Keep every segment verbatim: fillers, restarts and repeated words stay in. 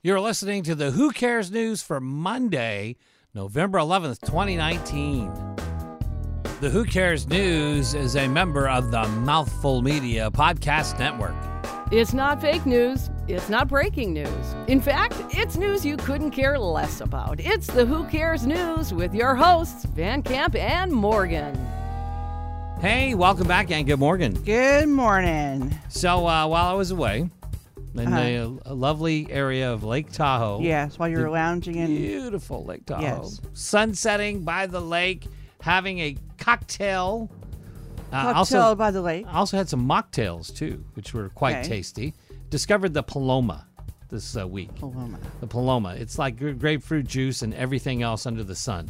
You're listening to the Who Cares News for Monday, November eleventh, twenty nineteen. The Who Cares News is a member of the Mouthful Media Podcast Network. It's not fake news. It's not breaking news. In fact, it's news you couldn't care less about. It's the Who Cares News with your hosts, Van Camp and Morgan. Hey, welcome back and good morning. Good morning. So uh, while I was away in Uh-huh. the uh, lovely area of Lake Tahoe. Yes, while you were lounging in. Beautiful Lake Tahoe. Yes. Sunsetting by the lake, having a cocktail. Uh, Cocktail also, by the lake. I also had some mocktails, too, which were quite Okay. tasty. Discovered the Paloma this uh, week. Paloma. The Paloma. It's like gra- grapefruit juice and everything else under the sun.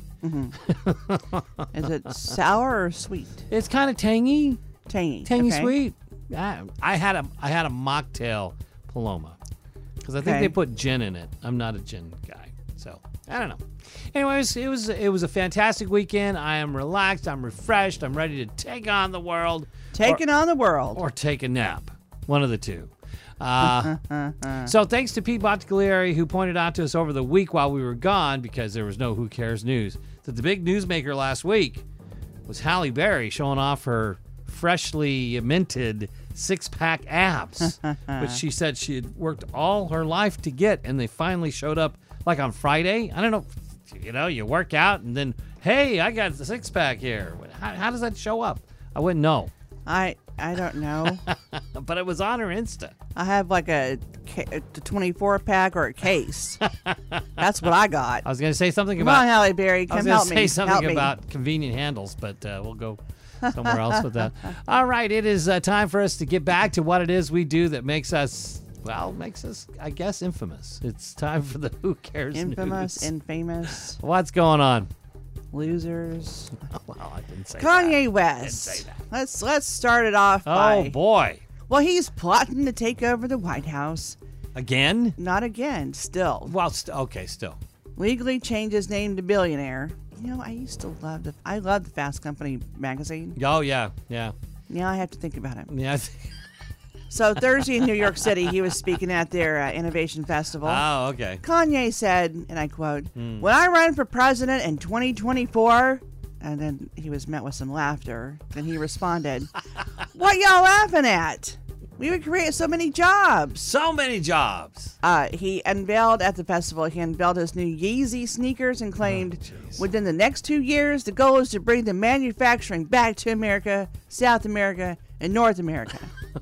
Is it sour or sweet? It's kind of tangy, Tangy. tangy okay. sweet. I, I had a I had a mocktail Paloma because I think Okay. they put gin in it. I'm not a gin guy, so I don't know. Anyways, it was it was a fantastic weekend. I am relaxed. I'm refreshed. I'm ready to take on the world. Taking on the world. Or take a nap. One of the two. Uh, so thanks to Pete Bottiglieri, who pointed out to us over the week while we were gone, because there was no Who Cares news, that the big newsmaker last week was Halle Berry showing off her freshly minted six-pack abs, which she said she had worked all her life to get, and they finally showed up like on Friday. I don't know, you know, you work out and then, hey, I got the six-pack here. How, how does that show up? I wouldn't know. I I don't know. But it was on her Insta. I have like a, ca- a twenty-four pack or a case. That's what I got. I was going to say something Come about. on, Halle Berry. I was Come going to help say me. something help me. about convenient handles, but uh, we'll go somewhere else with that. All right, it is uh, time for us to get back to what it is we do that makes us, well, makes us, I guess, infamous. It's time for the Who Cares Infamous, news. infamous, What's going on? losers. Well, I didn't say that. Kanye West. say that. Let's let's start it off Oh, by. boy. Well, he's plotting to take over the White House. Again? Not again. Still. Well, st- okay, still. Legally change his name to billionaire. You know, I used to love the I love the Fast Company magazine. Oh, yeah, yeah. Now I have to think about it. Yeah. I think- So Thursday in New York City, he was speaking at their uh, Innovation Festival. oh, okay. Kanye said, and I quote, Hmm. "When I run for president in twenty twenty-four," and then he was met with some laughter. Then he responded, "What y'all laughing at? We would create so many jobs." So many jobs. Uh, he unveiled at the festival, he unveiled his new Yeezy sneakers and claimed, jeez. within the next two years, the goal is to bring the manufacturing back to America, South America, and North America.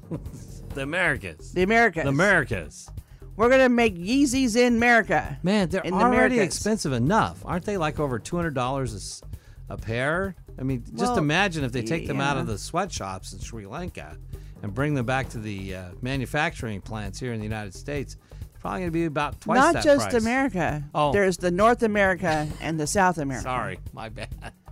The Americas. The Americas. The Americas. We're going to make Yeezys in America. Man, they're In the already Americas. expensive enough. Aren't they like over two hundred dollars a, s- a pair? I mean, just Well, imagine if they take them out yeah. of the sweatshops in Sri Lanka and bring them back to the uh, manufacturing plants here in the United States. It's probably going to be about twice Not that just price. America. Oh. There's the North America and the South America. Sorry, my bad.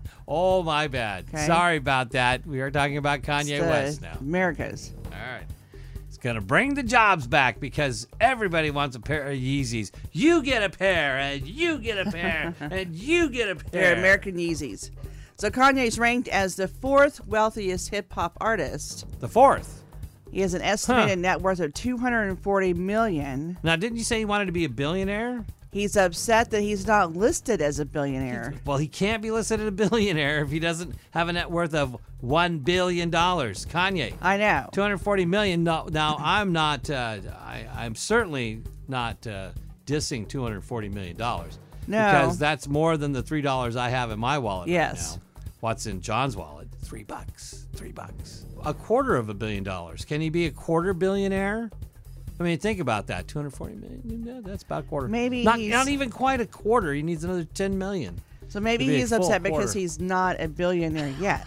Oh, my bad. Okay. Sorry about that. We are talking about It's Kanye the West now. Americas. All right. It's going to bring the jobs back because everybody wants a pair of Yeezys. You get a pair, and you get a pair, and you get a pair. They're American Yeezys. So Kanye's ranked as the fourth wealthiest hip hop artist. The fourth. He has an estimated Huh. net worth of two hundred forty million dollars. Now, didn't you say he wanted to be a billionaire? He's upset that he's not listed as a billionaire. Well, he can't be listed as a billionaire if he doesn't have a net worth of one billion dollars. Kanye. I know. two hundred forty million dollars. Now, now I'm not, uh, I, I'm certainly not uh, dissing two hundred forty million dollars. No. Because that's more than the three dollars I have in my wallet Yes. right now. What's in John's wallet? Three bucks. Three bucks. A quarter of a billion dollars. Can he be a quarter billionaire? I mean, think about that. two hundred forty million. Yeah, that's about a quarter. Maybe not, he's- not even quite a quarter. He needs another ten million. So maybe To be a he's full upset because quarter. he's not a billionaire yet.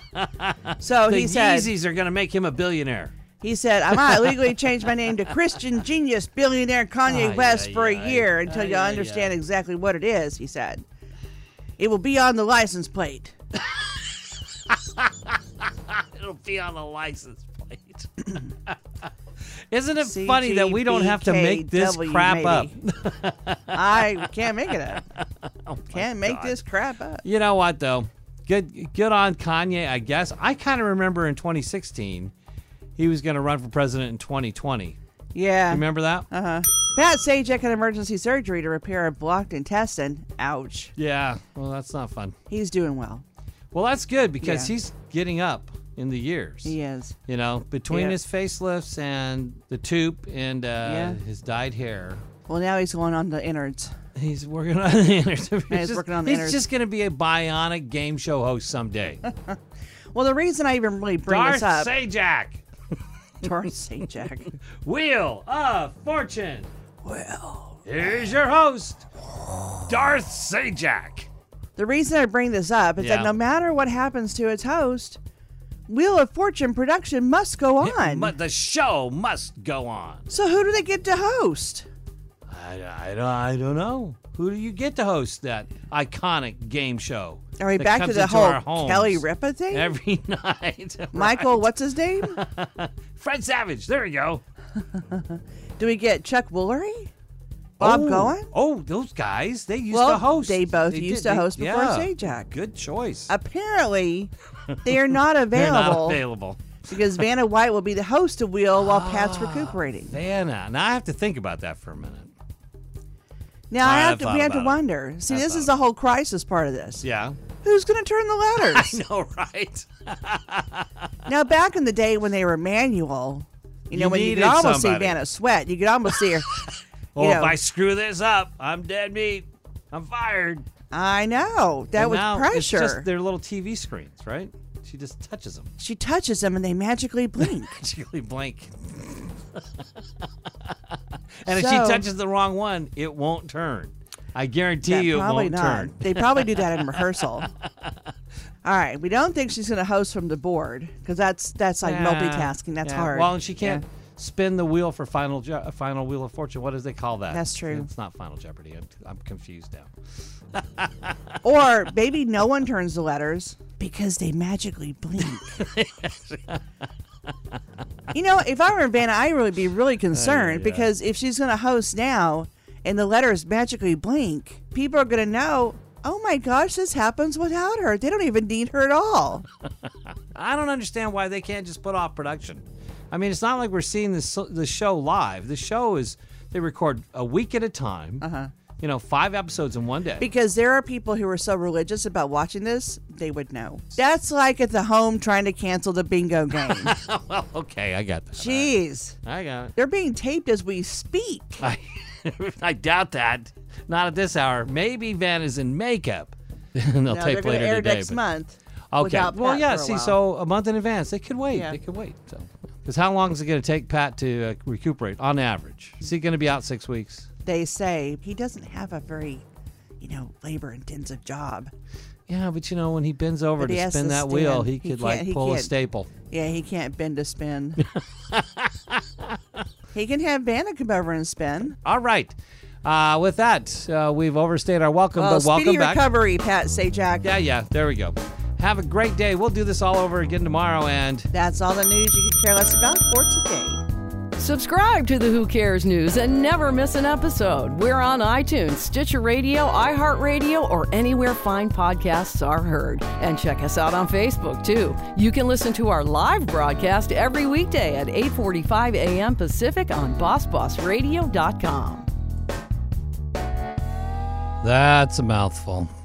So The he said, Yeezys are going to make him a billionaire. he said, I might legally change my name to Christian Genius Billionaire Kanye Ay, West ay, for a ay. year until Ay, you ay, understand ay. exactly what it is, he said. It will be on the license plate. It'll be on the license plate. Isn't it funny that we don't have to make this C G B K W crap up? maybe. I can't make it up. Oh Can't make God. this crap up. You know what, though? Good, good on Kanye, I guess. I kind of remember in twenty sixteen, he was going to run for president in twenty twenty. Yeah. Remember that? Uh-huh. Pat Sajak had emergency surgery to repair a blocked intestine. Ouch. Yeah, well, that's not fun. He's doing well. Well, that's good because Yeah. he's getting up in the years. He is. You know, between Yeah. his facelifts and the tube and uh, Yeah. his dyed hair, Well, now he's going on the innards. he's working on the innards. He's, he's just, working on the he's innards. just going to be a bionic game show host someday. Well, the reason I even really bring Darth this up, Sajak, Darth Sajak. Wheel of Fortune. Well, Here's your host, Darth Sajak. the reason I bring this up is Yeah. that no matter what happens to its host, Wheel of Fortune production must go on. But the show must go on. So who do they get to host? I, I, don't, I don't know. Who do you get to host that iconic game show? Are we that back to comes the into our whole homes Kelly Ripa thing? every night? Michael, Right. what's his name? Fred Savage. There we go. Do we get Chuck Woolery? Bob oh, Cohen? Oh, those guys. They used Well, to host. they both used did- to host before yeah. Sajak. Good choice. Apparently, they are not They're not available available. because Vanna White will be the host of Wheel while Pat's recuperating. Vanna. Now I have to think about that for a minute. Now I I have to. thought We have to about it. wonder. See, I this thought is the whole crisis part of this. Yeah. Who's going to turn the I letters? know, right? Now, back in the day when they were manual, you know, You when you could needed almost somebody. see Vanna sweat, you could almost see her. Oh, you if know, I screw this up, I'm dead meat. I'm fired. I know that And was now pressure. It's just their little T V screens, right? She just touches them. She touches them and they magically blink. Magically blink. And if she So- touches the wrong one, it won't turn. I guarantee Yeah, you it probably won't not. turn. They probably do that in rehearsal. All right, we don't think she's going to host from the board because that's that's like Yeah, multitasking. That's yeah. hard. Well, and she can't Yeah. spin the wheel for final Je- uh, final wheel of fortune. What does they call that? That's true. It's not Final Jeopardy. I'm, I'm confused now. Or maybe no one turns the letters because they magically blink. You know, if I were Vanna, I'd really be really concerned yeah. because if she's going to host now and the letters magically blink, people are going to know, oh my gosh, this happens without her. They don't even need her at all. I don't understand why they can't just put off production. I mean, it's not like we're seeing this the show live. The show is they record a week at a time. Uh-huh. You know, five episodes in one day. Because there are people who are so religious about watching this, they would know. That's like at the home trying to cancel the bingo game. Well, okay, I got that. Jeez. I got it. They're being taped as we speak. I, I doubt that. Not at this hour. Maybe Vanna's in makeup. and they'll No, tape they're later air today. next but- month. Okay. without Well, Pat yeah. for a See, while. so a month in advance, they could wait. Yeah. They could wait. So, because how long is it going to take Pat to uh, recuperate on average? Is he going to be out six weeks? They say he doesn't have a very, you know, labor-intensive job. Yeah, but you know, when he bends over But he to has spin to that wheel, stand. he He could can't- like he pull a can't. staple. Yeah, he can't bend to spin. He can have Vanna come over and spin. All right. Uh, with that, uh, we've overstayed our welcome, Well, but welcome speedy back. recovery, Pat Sajak. Yeah, yeah. There we go. Have a great day. We'll do this all over again tomorrow, and That's all the news you could care less about for today. Subscribe to the Who Cares News and never miss an episode. We're on iTunes, Stitcher Radio, iHeartRadio, or anywhere fine podcasts are heard. And check us out on Facebook, too. You can listen to our live broadcast every weekday at eight forty-five a.m. Pacific on boss boss radio dot com. that's a mouthful.